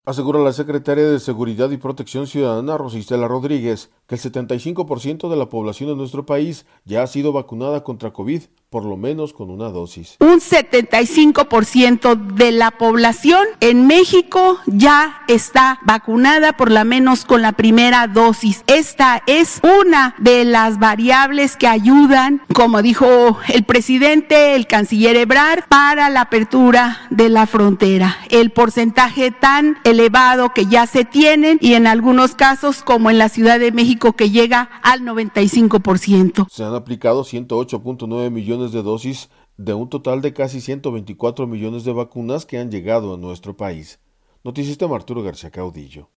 Asegura la secretaria de Seguridad y Protección Ciudadana, Rosa Isela Rodríguez, que el 75% de la población de nuestro país ya ha sido vacunada contra COVID, por lo menos con una dosis. Un 75% de la población en México ya está vacunada por lo menos con la primera dosis. Esta es una de las variables que ayudan, como dijo el presidente, el canciller Ebrard, para la apertura de la frontera. El porcentaje tan elevado que ya se tienen y en algunos casos, como en la Ciudad de México, que llega al 95%. Se han aplicado 108.9 millones de dosis de un total de casi 124 millones de vacunas que han llegado a nuestro país. Noticista Arturo García Caudillo.